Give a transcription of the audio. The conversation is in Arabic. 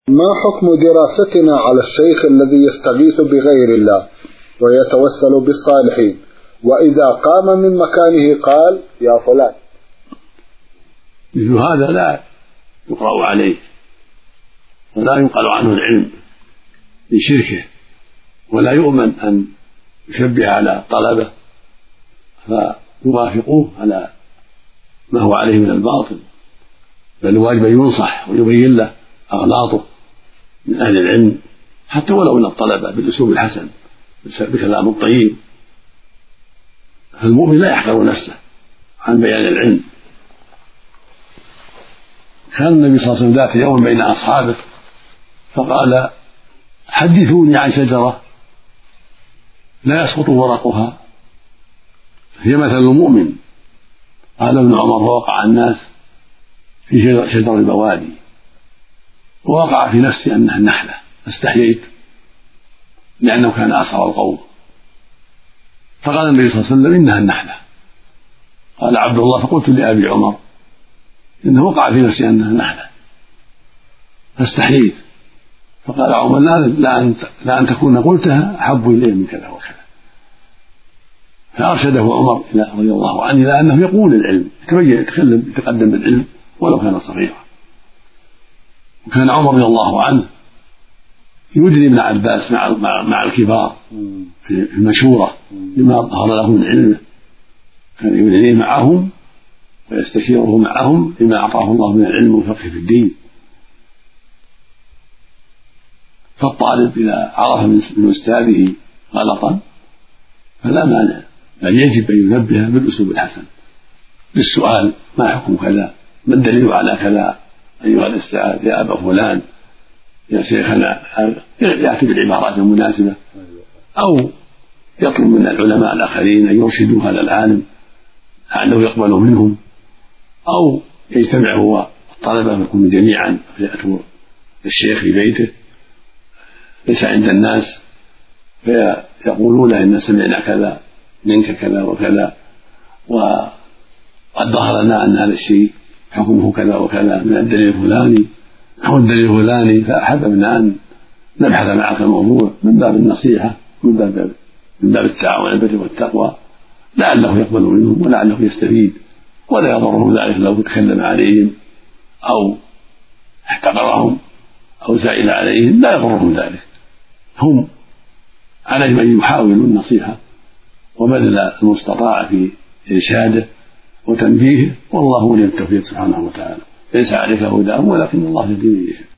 ما حكم دراستنا على الشيخ الذي يستغيث بغير الله ويتوسل بالصالحين، وإذا قام من مكانه قال يا فلان؟ مثل هذا لا يقرأ عليه ولا ينقل عنه العلم لشركه، ولا يؤمن أن يشبه على الطلبة فيوافقوه على ما هو عليه من الباطل، بل الواجب أن ينصح ويبين له أغلاطه من أهل العلم حتى ولو من الطلبة بالأسلوب الحسن بكلام الطيب. فالمؤمن لا يحقر نفسه عن بيان العلم. كان النبي صلى الله عليه وسلم ذات يوم بين أصحابه فقال حدثوني عن شجرة لا يسقط ورقها هي مثل المؤمن. قال ابن عمر فوقع الناس في شجر البوادي، ووقع في نفسي أنها النحلة فاستحييت لأنه كان أسرع القوم. فقال النبي صلى الله عليه وسلم إنها النحلة. قال عبد الله فقلت لأبي عمر إنه وقع في نفسي أنها النحلة فاستحييت. فقال عمر لا أن تكون قلتها أحب إليه من كذا وكذا. فأرشده عمر رضي الله عنه إلى أنه يقول العلم، يتقدم بالعلم ولو كان صغيرا. وكان عمر رضي الله عنه يدري ابن عباس مع الكبار في المشورة لما ظهر له من علمه، كان يدريه معهم ويستشيره معهم لما أعطاه الله من العلم والفقه في الدين. فالطالب إذا عرف من أستاذه غلطا فلا مانع، بل يجب أن ينبه بالأسلوب الحسن بالسؤال ما حكم كذا، ما الدليل على كذا أيها الأستاذ يا أبا فلان يا شيخنا، يأتي بالعبارات المناسبة، أو يطلب من العلماء الآخرين أن يرشدوا هذا العالم لعله يقبل منهم، أو يجتمع هو الطلبة يكونوا جميعا فيأتوا الشيخ في بيته ليس عند الناس فيقولون إن سمعنا كذا منك كذا وكذا، وقد ظهر لنا أن هذا الشيء حكمه كذا وكذا من الدليل الفلاني أو الدليل الفلاني، فأحببنا أن نبحث معك الموضوع من باب النصيحة من باب التعاون على البر والتقوى، لعله يقبل منهم ولعله يستفيد، ولا يضره ذلك لو تكلم عليهم أو احتقرهم أو سائل عليهم، لا يضرهم ذلك. هم عليهم أن يحاولوا النصيحة وبذل المستطاع في إرشاده وتنبيهه، والله ولي التوفيق سبحانه وتعالى. ليس عليك هداهم ولكن الله يهدي من يشاء.